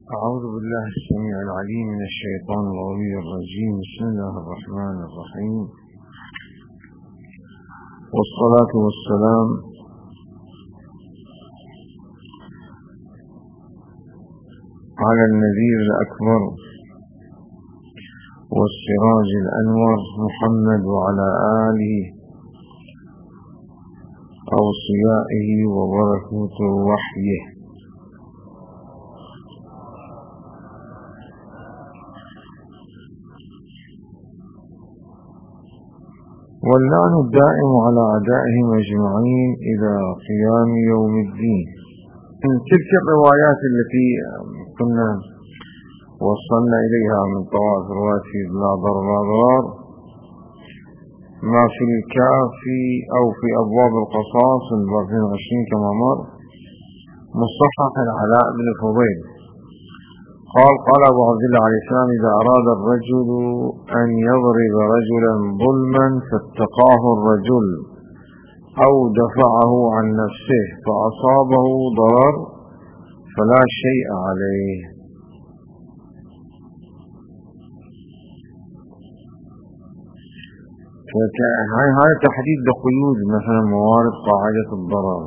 أعوذ بالله السميع العليم من الشيطان الغوي الرجيم. بسم الله الرحمن الرحيم، والصلاة والسلام على النذير الأكبر والسراج الأنور محمد وعلى آله أوصيائه وبركة وحيه. واللعن الدائم على أعدائهم أجمعين إلى قيام يوم الدين. من تلك الروايات التي كنا وصلنا إليها من طوائف روايات في لا ضرر ما في الكافي أو في أبواب القصاص الباب 22 كما مر، مصحح العلاء بن فضيل قال أبو عبد الله عليه السلام: إذا أراد الرجل أن يضرب رجلا ظلما فاتقاه الرجل أو دفعه عن نفسه فأصابه ضرر فلا شيء عليه. هذا تحديد لقيود مثلا موارد قاعدة الضرر.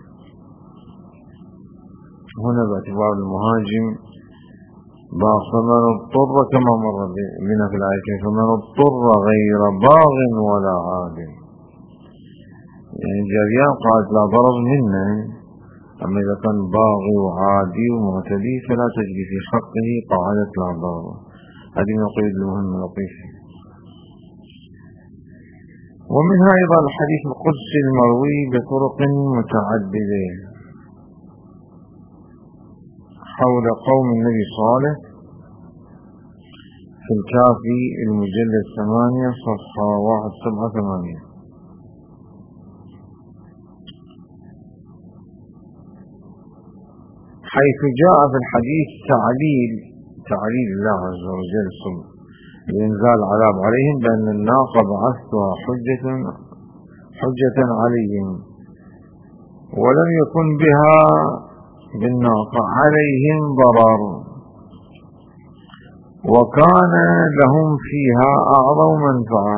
هنا باعتبار المهاجم فمن اضطر كما مر بنا في الآية: فمن اضطر غير باغ ولا عاد. يعني جريان قاعدة لا ضرر منا، أما إذا كان باغي وعادي ومعتدي فلا تجري في حقه قاعدة لا ضرر. هذه من القيود المهمة لطيفة. ومنها أيضا الحديث القدسي المروي بطرق متعددة حول قوم النبي صالح في الكافي المجلد 8 صفحة 178، حيث جاء في الحديث تعليل الله عز وجل لإنزال العذاب عليهم بأن الناقة بعثتها حجة عليهم ولم يكن بها بالناقة عليهم ضرر، وكان لهم فيها أعظم منفعة.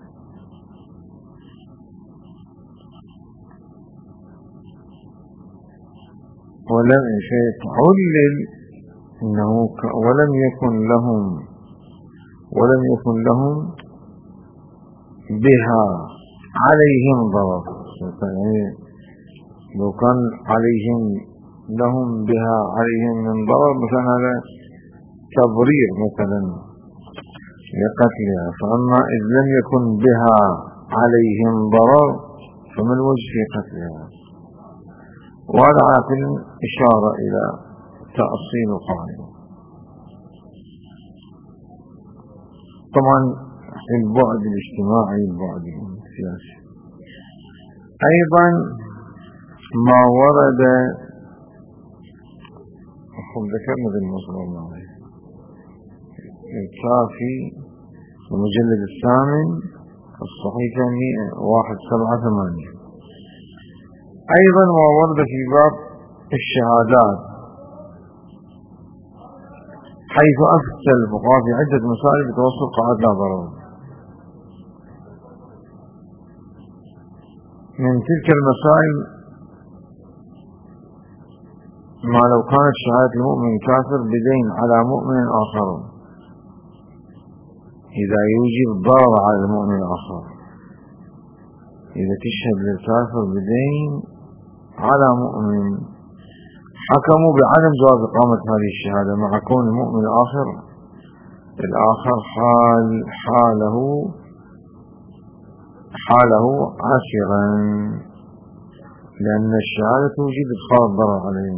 ولم يتعلل إنه ولم يكن لهم بها عليهم ضرر. يعني لو كان لهم بها عليهم من ضرر مثلا هذا تبرير مثلا لقتلها، فأما إذ لم يكن بها عليهم ضرر فما الوجه في قتلها؟ وهذا على كل إشارة إلى تأصيل القاعدة. طبعا في البعد الاجتماعي البعد السياسي أيضا ما ورد ذكرنا بالمصر الكافي المجلد 8 الصحيفة 178. أيضا ما ورد في باب الشهادات، حيث أفتى الفقهاء في عدة مسائل بتوسط قاعدة لا ضرر. من تلك المسائل ما لو كانت شهادة المؤمن كافر بدين على مؤمن آخر إذا يوجب ضرر على المؤمن الآخر، إذا تشهد للكافر بدين على مؤمن حكموا بعدم جواز إقامة هذه الشهادة مع كون المؤمن الآخر حاله عاشرا، لأن الشهادة توجب إدخال الضرر عليه.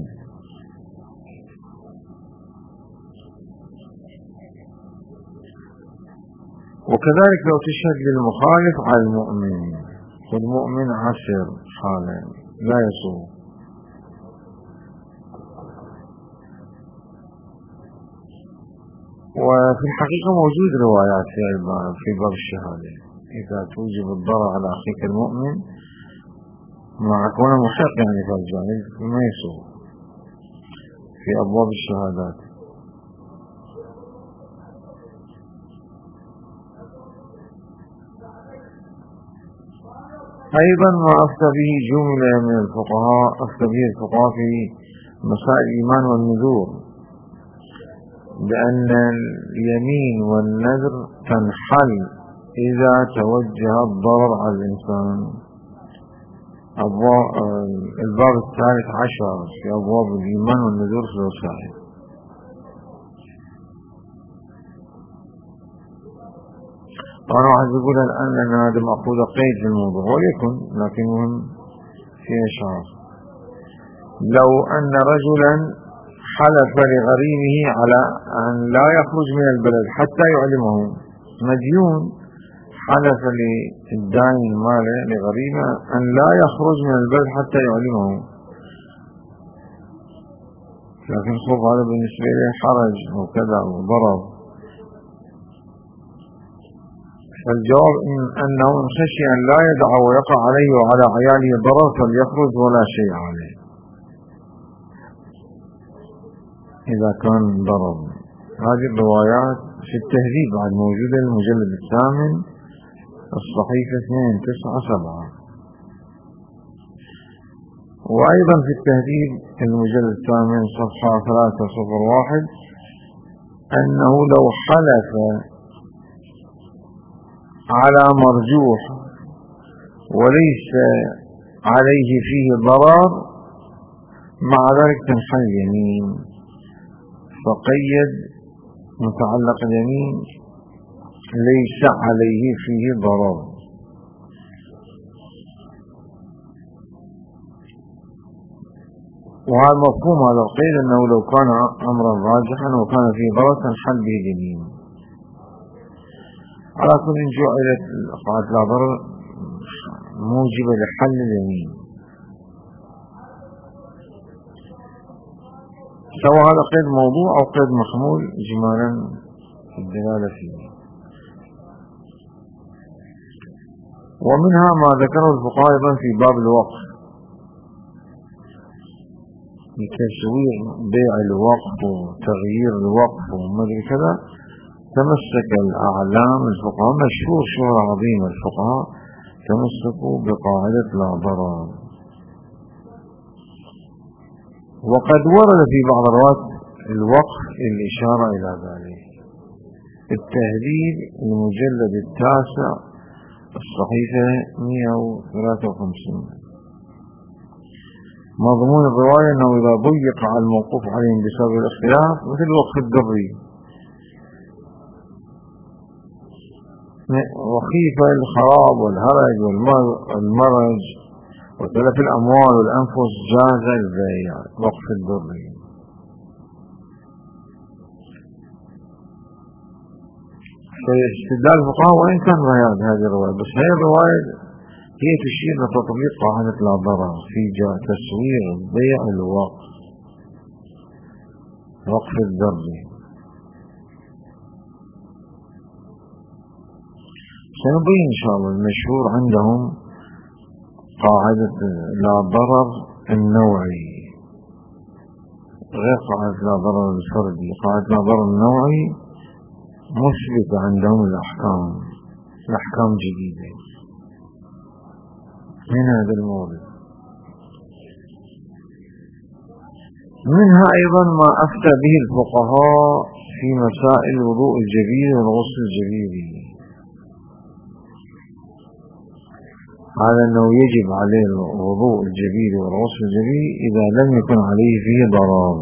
وكذلك لو تشهد للمخالف على المؤمن والمؤمن عاشر حالا لا يصوم. وفي الحقيقة موجود روايات في باب الشهادة إذا توجب الضرر على أخيك المؤمن مع كونه محق يعني في الجانب ما يصوم في أبواب الشهادات. أيضا ما أفتى به جملة من الفقهاء، أفتى به الفقهاء في مسائل الإيمان والنذور، بأن اليمين والنذر تنحل إذا توجه الضرر على الإنسان. الباب 13 في أبواب الإيمان والنذور في الوسائل. أنا واحد يقول الآن أن هذا مأخوذ قيد في الموضوع، وليكن لكن مهم في إشعار. لو أن رجلا حلف لغريمه على أن لا يخرج من البلد حتى يعلمه، مديون حلف للدائن ماله لغريمه أن لا يخرج من البلد حتى يعلمه، لكن خب هذا بالنسبة له حرج أو كذا أو ضرر. فالجواب أنه إن خشي أن لا يدع ويقع عليه وعلى عياله ضرر فليخرج ولا شيء عليه إذا كان ضرر. هذه الروايات في التهذيب بعد موجودة، المجلد 8 الصحيفة 297. وأيضا في التهذيب المجلد 8 صفحة 301 أنه لو حلف على مرجوح وليس عليه فيه ضرر مع ذلك تنحل اليمين، فقيد متعلق اليمين ليس عليه فيه ضرر. وهذا مفهوم هذا القيد أنه لو كان أمرا راجحا وكان فيه ضرر تنحل به اليمين. على كل جعلت قاعدة لا ضرر موجبة لحل اليمين، سواء هذا قيد موضوع أو قيد محمول إجمالا في الدلالة فيه. ومنها ما ذكره الفقهاء أيضا في باب الوقف، بتسويع بيع الوقف وتغيير الوقف وما ادري كذا. تمسك الأعلام الفقهاء، مشهور شهرة عظيمة، الفقهاء تمسكوا بقاعدة لا ضرر. وقد ورد في بعض الروايات الوقف الإشارة إلى ذلك. التهذيب المجلد 9 الصحيفة 153. مضمون الرواية أنه إذا ضيق على الموقوف عليهم بسبب الاختلاف مثل وقف الدري وخيف الخراب والهرج والمرج وتلف الأموال والأنفس جاز البيع وقف الدري. فاستدلال الفقهاء وإن كان هذه الرواية، بس هذه الرواية هي تشير لتطبيق قاعدة لا ضرر في تسوير بيع الوقف وقف الدري. سنبين إن شاء الله المشهور عندهم قاعدة لا ضرر النوعي غير قاعدة لا ضرر الفردي. قاعدة لا ضرر النوعي مثبتة عندهم الأحكام جديدة من هذا الموضوع. منها أيضا ما أفتى به الفقهاء في مسائل وضوء الجبير والغسل الجبيري، على أنه يجب عليه الوضوء الجبيري والغسل الجبيري إذا لم يكن عليه فيه ضرر،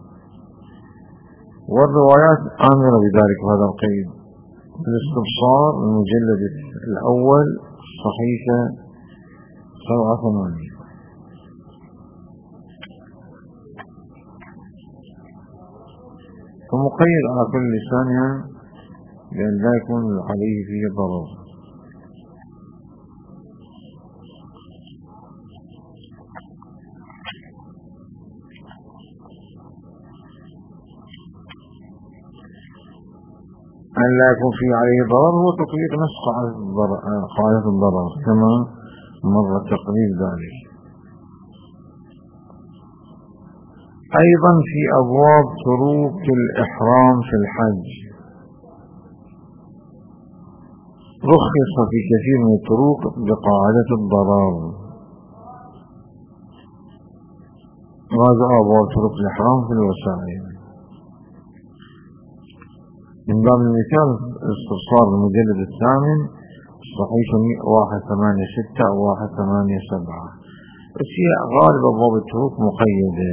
والروايات آمرة بذلك بهذا القيد. الاستبصار المجلد الأول صحيفة 87. فمقيد على كل لسانها لأن لا يكون عليه فيه ضرر. أن لا يكون فيه عليه ضرر هو تطبيق نص قاعدة الضرر كما مر تقرير ذلك. أيضا في أبواب تروك الإحرام في الحج رخص في كثير من الطرق بقاعدة الضرر. وهذا أبواب طرق الإحرام في الوسائل. من باب المثال استبصار المجلد الثامن صحيفة 186 أو 187. بس هي غالب أبواب الطرق مقيدة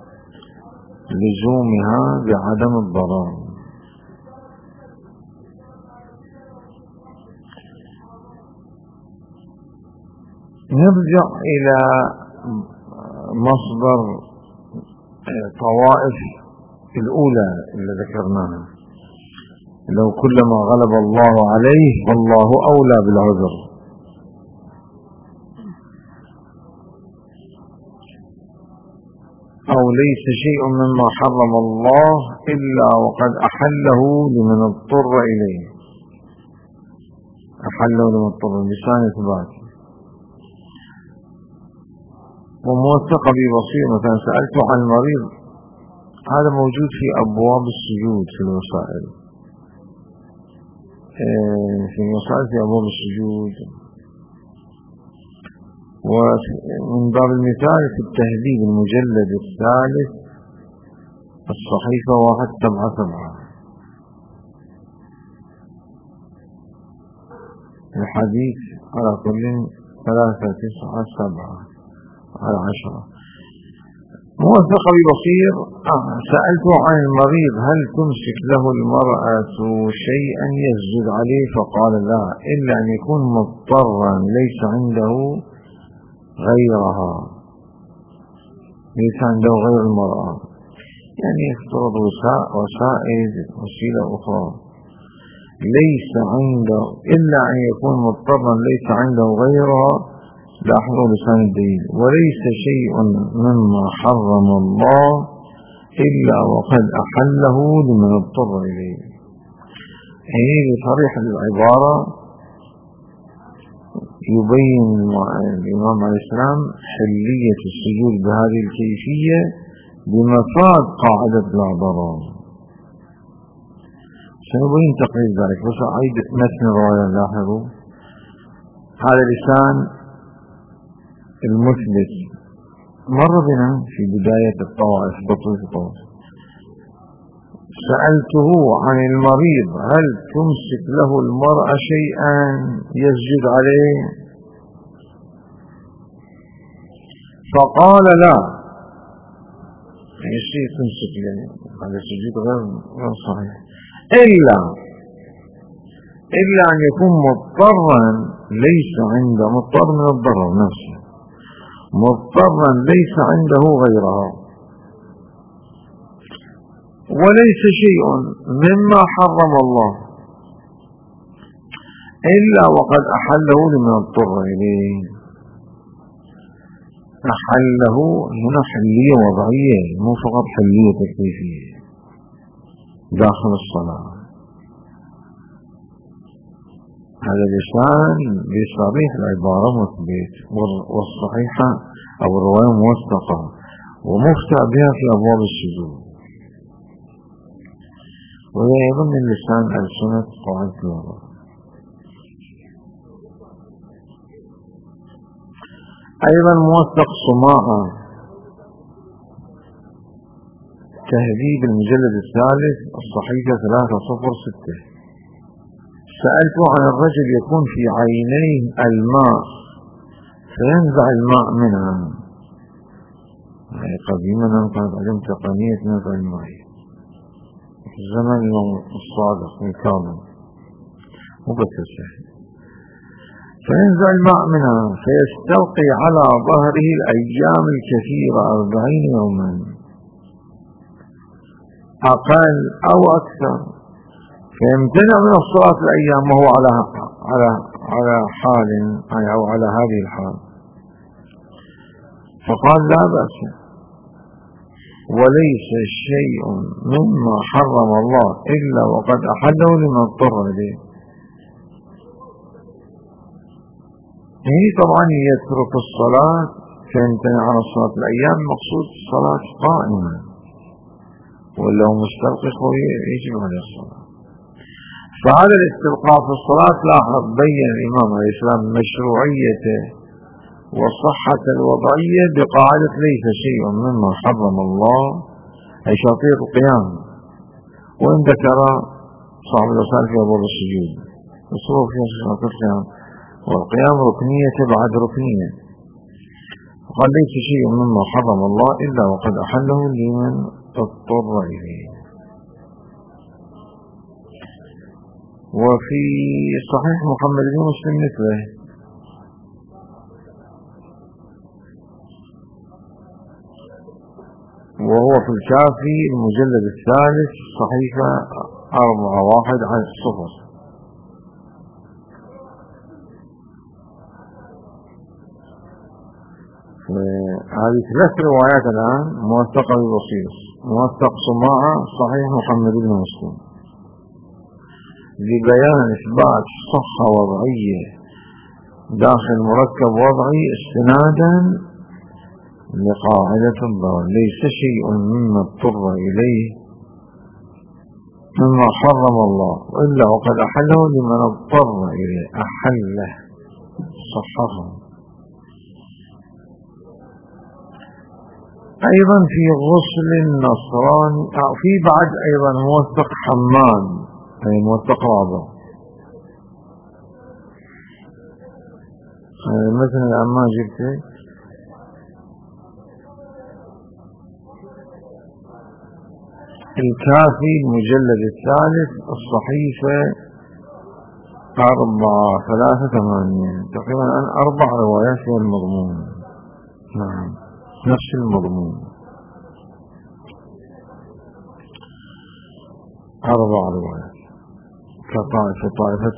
لزومها بعدم الضرر. نرجع إلى مصدر طوائف الأولى اللي ذكرناها. لو كلما غلب الله عليه فالله أولى بالعذر. أو ليس شيء مما حرم الله إلا وقد أحله لمن اضطر إليه. أحله لمن اضطر بلسان إثبات. وموثق ببصير مثلا سألت عن المريض، هذا موجود في أبواب السجود في الوسائل، في الوسائل في أبواب السجود. ومن باب المثال في التهذيب المجلد الثالث الصحيفة 177 الحديث على كل 397 على 10. موثق ببصير سألت عن المريض هل تمسك له المرأة شيئا يسجد عليه؟ فقال لا، إلا أن يكون مضطرا ليس عنده غيرها، ليس عنده غير المرأة، يعني يفترض وسائد وسيلة أخرى، ليس عنده إلا أن يكون مضطرا ليس عنده غيرها لاحظوا لسان الدليل. وليس شيء مما حرم الله إلا وقد أحله لمن اضطر إليه. يعني بصريح العبارة يبين الإمام عليه السلام حلية السجود بهذه الكيفية بمفاد قاعدة لا ضرر. سنبين تقرير ذلك، بس أعيد متن الرواية. لاحظوا هذا لسان المثبت مر بنا في بداية الطوائف بطريق الطوائف. سألته عن المريض هل تمسك له المرأة شيئا يسجد عليه؟ فقال لا، أي شيء تمسك له هذا السجود غير صحيح، إلا أن يكون مضطرا ليس عنده، مضطر من الضرر نفسه، مضطرا ليس عنده غيرها. وليس شيء مما حرم الله إلا وقد أحله لمن اضطر إليه. أحله هنا حلية وضعية، مو فقط حلية تكليفية داخل الصلاة. هذا لسان بصريح العبارة مثبت، والصحيحة أو الرواية موثقة ومفتى بها في أبواب السجود. وهي أيضا من لسان ألسنة قاعدة الوضع. أيضا موثق صماعة تهذيب المجلد الثالث الصحيفة 306. سألت عن الرجل يكون في عينيه الماء فينزع الماء منها. قديما كانت عندهم تقنية نزع الماء في الزمن الصادق الكاظم، مو بس السهل. فينزع الماء منها فيستلقي على ظهره الأيام الكثيرة 40 يوما أقل أو أكثر، فيمتنع من الصلاة الأيام وهو على حال أو على هذه الحال. فقال لا بأس، وليس شيء مما حرم الله إلا وقد أحله لمن اضطر إليه. هي طبعا يترك الصلاة فيمتنع عن الصلاة الأيام، مقصود الصلاة قائمة، ولو مستلقي يجب عليه الصلاة. فهذا الاستلقاء في الصلاة لاحظ بين الإمام عليه السلام مشروعيته وصحة الوضعية بقاعدة ليس شيء مما حرم الله أي شرطية القيام، وإن ذكر صاحب الرسالة في أبواب السجود الصوف في شرط القيام، والقيام ركنية بعد ركنية، وقال ليس شيء مما حرم الله إلا وقد أحله لمن اضطر إليه. وفي صحيح محمد بن مسلم مثله، وهو في الكافي المجلد الثالث صحيفة 4110. هذه 3 روايات الآن موثقة بالوصيص، موثق صماعة صحيح محمد بن مسلم، لبيان إثبات صحة وضعية داخل مركب وضعي استنادا لقاعدة الضرر ليس شيء مما اضطر إليه مما حرم الله إلا وقد أحله لمن اضطر إليه، أحله صححه. أيضا في غسل النصراني في بعد أيضا موثق حمام أي موثق رابع، مثلا الأمان جبته الكافي المجلد الثالث الصحيفة 483 تقريبا الآن 4 روايات في المضمون، نعم نفس المضمون 4 روايات كطائفة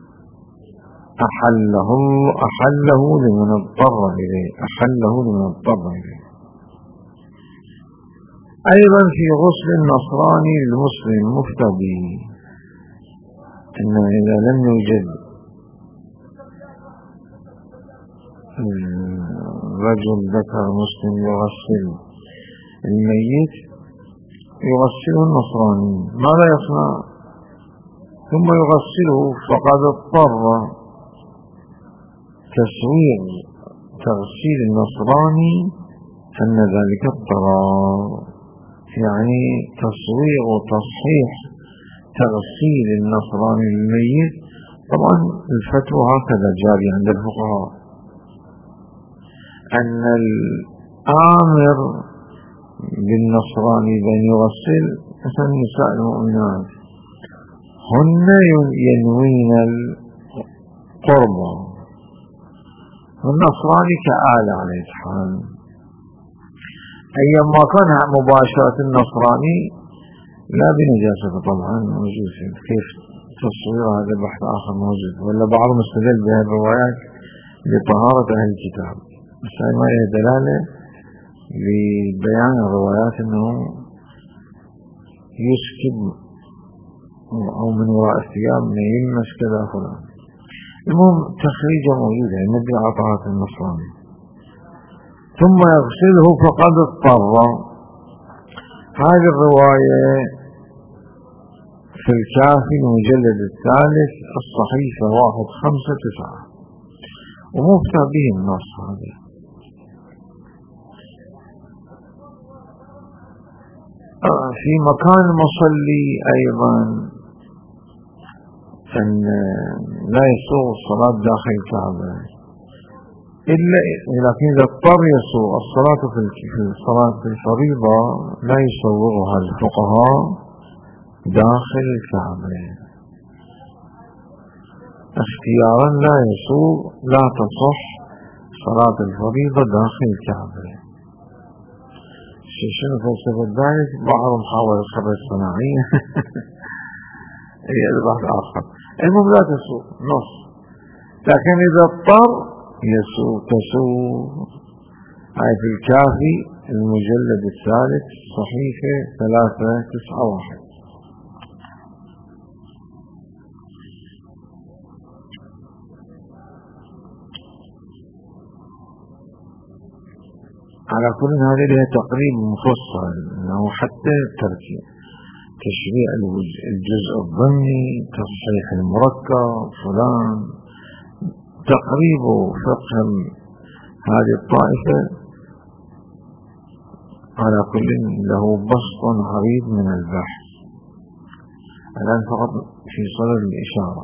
أحله لمن اضطر إليه، أحله لمن اضطر إليه. أيضا في غسل النصراني للمسلم مفتى به، إن إذا لم يوجد رجل ذكر مسلم يغسل الميت يغسله النصراني، ماذا يصنع؟ ثم يغسله فقد اضطر تسويغ تغسيل النصراني أن ذلك اضطرار، يعني تصوير وتصحيح تغسيل النصراني للميت. طبعا الفتوى هكذا جاري عند الفقهاء أن الآمر بالنصراني بأن يغسل مثلا نساء المؤمنات هن ينوين القربة، والنصراني كآلة عليه الحال. أيما كان مباشرة النصراني لا بنجاسة طبعا موجود، كيف تصوير هذا بحث آخر موجود، ولا بعض مستدل بهذه الروايات لطهارة أهل الكتاب، بس ما هي دلالة لبيان الروايات أنه يسكب أو من وراء الثياب من يلمس كذا فلان. المهم تخريجه موجودة النبي على طهارة النصراني. ثم يغسله فقد اضطر، هذه الرواية في الكافي المجلد الثالث الصحيفة 159 ومفتى به النص. هذا في مكان المصلي أيضا أن لا يسوغ الصلاة داخل الكعبة، لكن إذا اضطر يسوغ الصلاة في الصلاة الفريضة لا يسوغها الفقهاء داخل الكعبة اختيارا، لا يسوغ لا تصح صلاة الفريضة داخل الكعبة. شنو فلسفة ذلك؟ بعضهم حاول الخبر الصناعية هي البحث آخر. المهم لا تسوغ نص، لكن إذا اضطر يسوغ تسوغ. هاي في الكافي المجلد الثالث صحيفة 391. على كل هذه لها تقريب مفصل أنه حتى التركيب تشريع الجزء الضمني، تصحيح المركب فلان، تقريب فقه هذه الطائفة على كل له بسط عريض من البحث. الآن فقط في صدد الإشارة.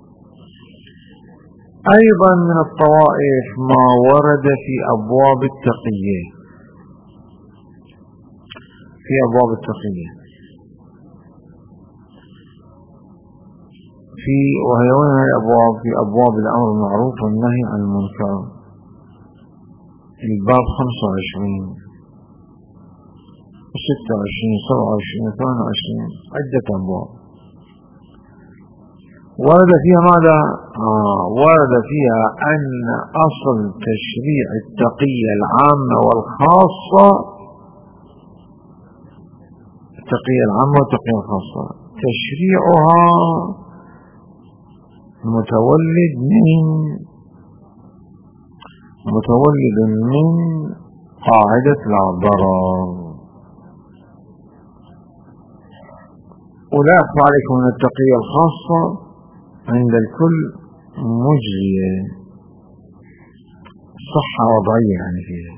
أيضا من الطوائف ما ورد في أبواب التقية، في أبواب التقية وهي وين هاي الأبواب؟ في أبواب الأمر بالمعروف والنهي عن المنكر، الباب 25 26 27 28 عدة أبواب ورد فيها ماذا؟ ورد فيها أن أصل تشريع التقية العامة والخاصة، التقية العامة والتقية الخاصة تشريعها متولد من قاعدة لا ضرر. ولا يخفى عليكم أن التقية الخاصة عند الكل مجزية، صحة وضعية يعني فيها.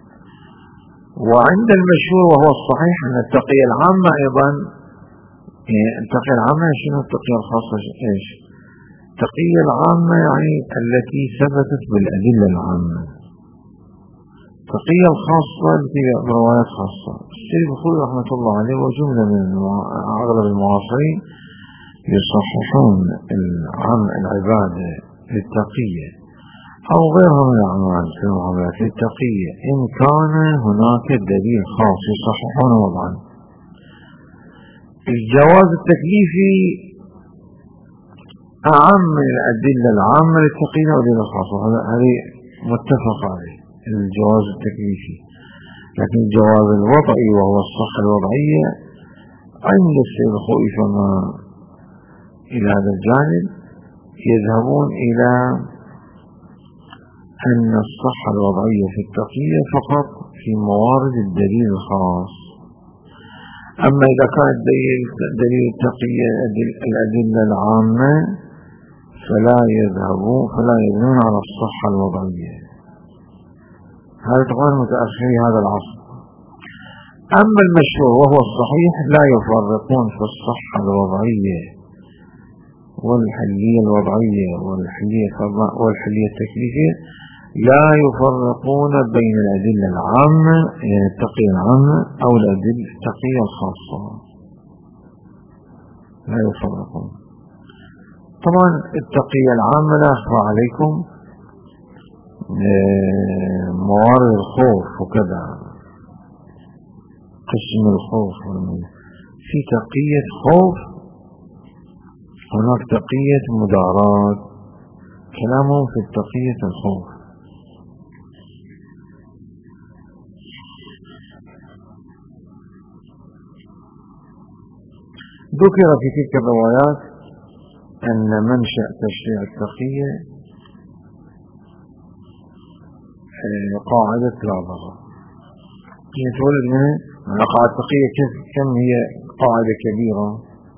وعند المشهور وهو الصحيح أن التقية العامة أيضا، التقية العامة شنو؟ التقية الخاصة ايش؟ التقية العامة يعني التي ثبتت بالأدلة العامة. التقية الخاصة التي بروايات خاصة. السيد الخوي رحمة الله عليه وجملة من أغلب المعاصرين يصححون العبادة للتقية أو غيرها من الأعمال في المعاملات للتقية إن كان هناك دليل خاص يصححون وضعا. الجواز التكليفي أعم من الأدلة العامة للتقية والأدلة الخاصة، هذه متفق عليه الجواز التكليفي. لكن الجواز الوضعي وهو الصحة الوضعية عند السيد الخوئي فما إلى هذا الجانب يذهبون إلى أن الصحة الوضعية في التقية فقط في موارد الدليل الخاص. أما إذا كان دليل التقية الأدلة العامة فلا يبنون على الصحة الوضعية. هذا طبعا متأخر هذا العصر. أما المشهور وهو الصحيح لا يفرقون في الصحة الوضعية والحلية الوضعية والحلية التكليفية، لا يفرقون بين الأدلة العامة يعني التقية العامة أو التقية الخاصة، لا يفرقون. طبعا التقية العامة لا أخفى عليكم موارد الخوف وكذا، قسم الخوف في تقية خوف، هناك تقية مدارات، كلامهم في التقية الخوف. ذكر في تلك الروايات أن منشأ تشريع التقية قاعدة لا ضرر، يتولد منها على قاعدة التقية كم هي قاعدة كبيرة.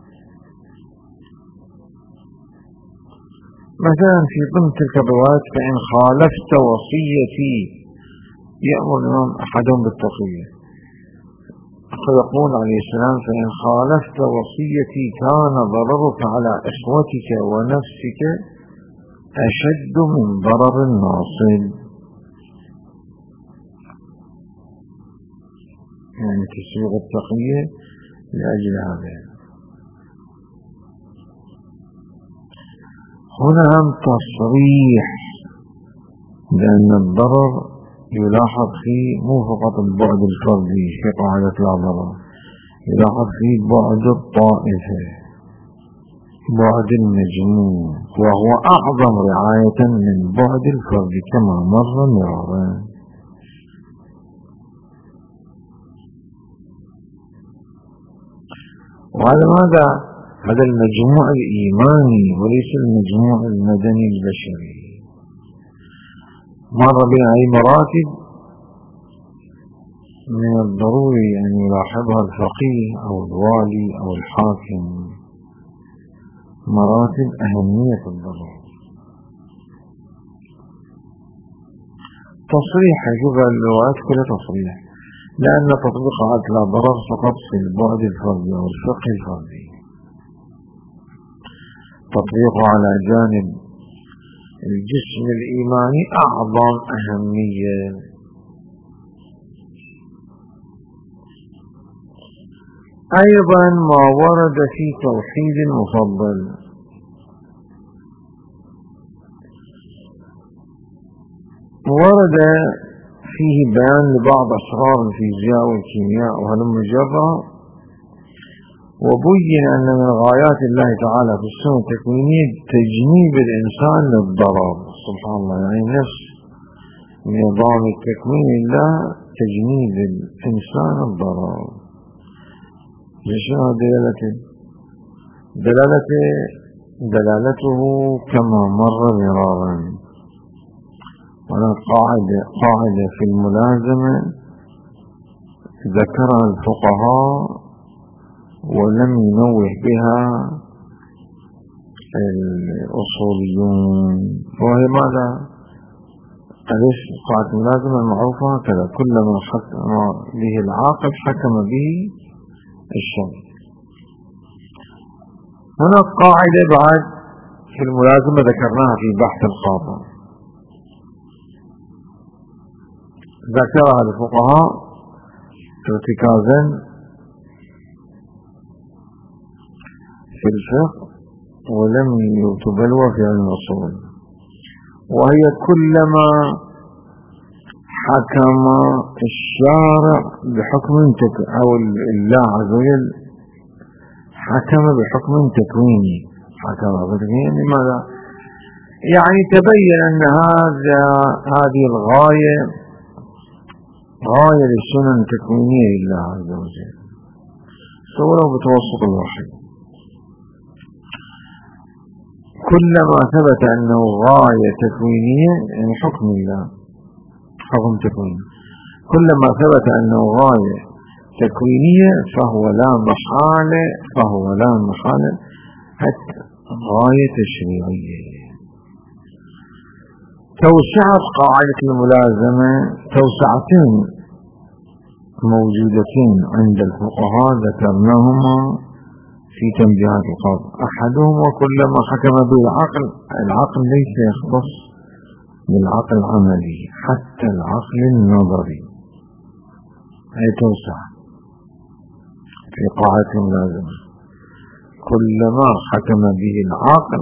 مثلا في ضمن تلك الروايات فإن خالفت وصيتي يأمر الإمام أحدهم بالتقية، فيقول عليه السلام فإن خالفت وصيتي كان ضررك على إخوتك ونفسك أشد من ضرر الناصب. يعني تسويغ التقية لأجل هذا. هنا هم تصريح بأن الضرر يلاحظ فيه مو فقط البعد الفردي في قاعدة لا ضرر، يلاحظ فيه بعد الطائفة، بعد المجموع، وهو أعظم رعاية من بعد الفرد كما مر مرارا. وهذا ماذا؟ هذا المجموع الإيماني وليس المجموع المدني البشري. مر بين أي مراتب من الضروري أن يلاحظها الفقيه أو الوالي أو الحاكم مراتب أهمية الضرر. تصريح يجب اللغات كل تصريح، لأن تطبيق عاد لا ضرر فقط في البعد الفردي أو الفقه الفردي، تطبيقه على جانب الجسم الإيماني أعظم أهمية. أيضا ما ورد في توحيد المفضل، ورد فيه بيان لبعض أسرار الفيزياء والكيمياء وهلم جرا، وبين أن من غايات الله تعالى في السنة التكوينية تجنيب الإنسان للضرر. سبحان الله، يعني نفس نظام التكوين الله تجنيب الإنسان الضرر. شنو دلالته كما مر مرارا. قاعدة في الملازمة ذكرها الفقهاء ولم ينوه بها الأصوليون، وهي ماذا؟ قاعدة الملازمة المعروفة هكذا: كلما حكم به العاقل حكم به الشرع. هنا قاعدة بعد في الملازمة ذكرناها في بحث القاطع، ذكرها الفقهاء ارتكازا في الفقه ولم تبلوى في الأصول، وهي كلما حكم الشارع بحكم أو الله عز وجل حكم بحكم تكويني، حكم بتكويني ماذا؟ يعني تبين أن هذه الغاية غاية للسنن التكوينية لله عز وجل، سواء بتوسط الوحي. كلما ثبت أنه غاية تكوينية، يعني حكم الله حكم تكويني، كلما ثبت أنه غاية تكوينية فهو لا محالة حتى غاية تشريعية. توسعت قاعدة الملازمة توسعتين موجودتين عند الفقهاء ذكرناهما في تنبيهات القاضي. أحدهما كلما حكم به العقل ليس يختص بالعقل العملي، حتى العقل النظري، هي توسع في قاعدة الملازمة. كلما حكم به العقل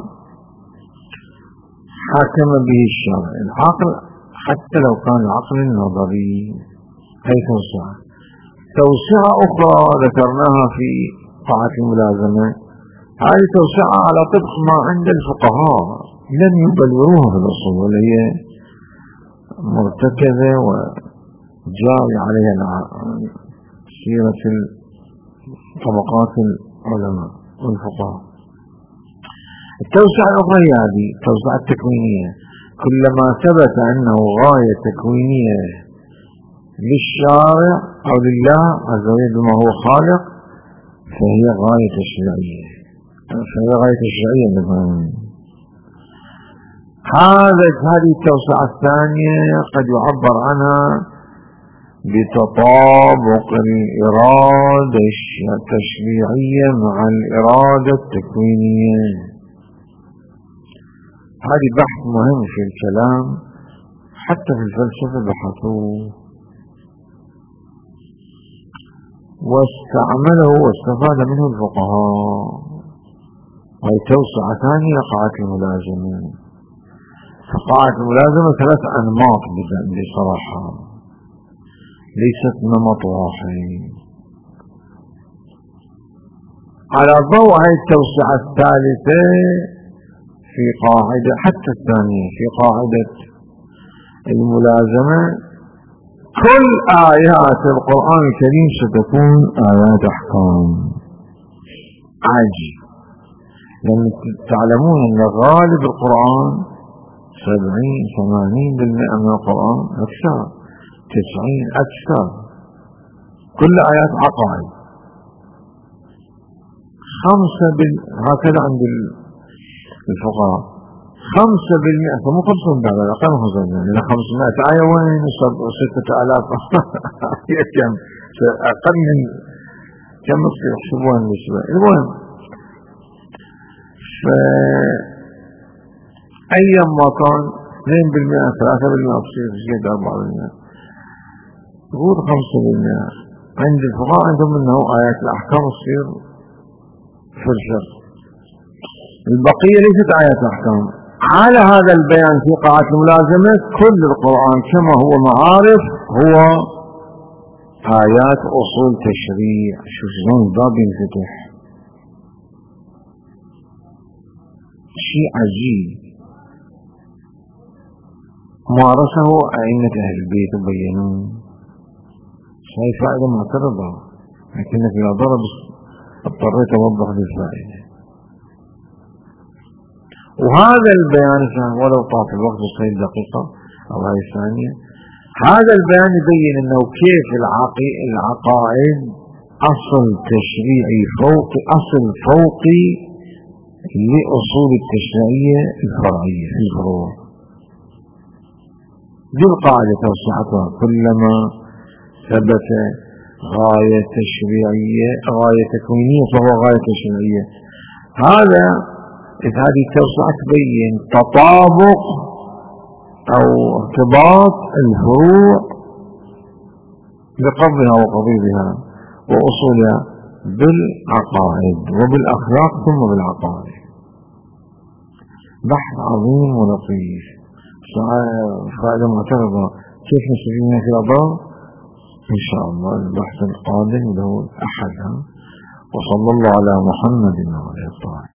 حكم به الشرع، العقل حتى لو كان العقل النظري، هي توسعة. توسعة أخرى ذكرناها في قاعدة الملازمة، هذه توسعة على طبق ما عند الفقهاء لم يبلوروها في الأصول، وهي مرتكزة وجاري عليها سيرة طبقات العلماء والفقهاء. التوسعة الأخرى هي هذه التوسعة التكوينية، كلما ثبت أنه غاية تكوينية للشارع أو لله عز وجل بما هو خالق فهي غاية تشريعية، هذه التوسعة الثانية قد يعبر عنها بتطابق الإرادة التشريعية مع الإرادة التكوينية. هذا بحث مهم في الكلام، حتى في الفلسفة بحثوه واستعمله واستفاد منه الفقهاء. هذه توسعة ثانية قاعدة الملازمة. فقاعدة الملازمة 3 أنماط بصراحة، ليست نمط واحد. على ضوء هذه التوسعة الثالثة في قاعدة حتى الثانية في قاعدة الملازمة، كل آيات القرآن الكريم ستكون آيات أحكام. عجيب، لأن تعلمون أن غالب القرآن 70-80% من القرآن أكثر، 90 أكثر كل آيات عقائد. هكذا عند الفقهاء 5%، مو 5 بعد أقل من 5%، لأن 500 آية وين 6,000 كم أقل من كم يحسبون النسبة. المهم أيام ما كان 2% 3% تصير زيادة 4%، تقول 5%. عند الفقهاء عندهم أنه آيات الأحكام تصير في الشرط، البقية ليست آيات الأحكام. على هذا البيان في قاعة الملازمة كل القرآن كما هو معارف هو آيات أصول تشريع. شوف شلون الباب ينفتح، شيء عجيب مارسه أئمة أهل البيت وبينوه. هاي فائدة معترضة، لكن في ضرب اضطريت أوضح بالفائدة. وهذا البيان ولو طاف الوقت بصير دقيقة أو هاي الثانية، هذا البيان يبين أنه كيف العقائد أصل تشريعي فوقي، أصل فوقي لأصول التشريعية الفرعية في الفروع. دي القاعدة توسعتها كلما ثبت غاية تشريعية غاية تكوينية فهو غاية تشريعية. هذه التوسعة تبين تطابق أو ارتباط الفروع بقبضها وقضيبها وأصولها بالعقائد وبالأخلاق ثم بالعقائد. بحث عظيم ولطيف، فائدة معترضة كيف نستفيد في الأضرار إن شاء الله البحث القادم له أحدها. وصلى الله على محمد وعلى آله.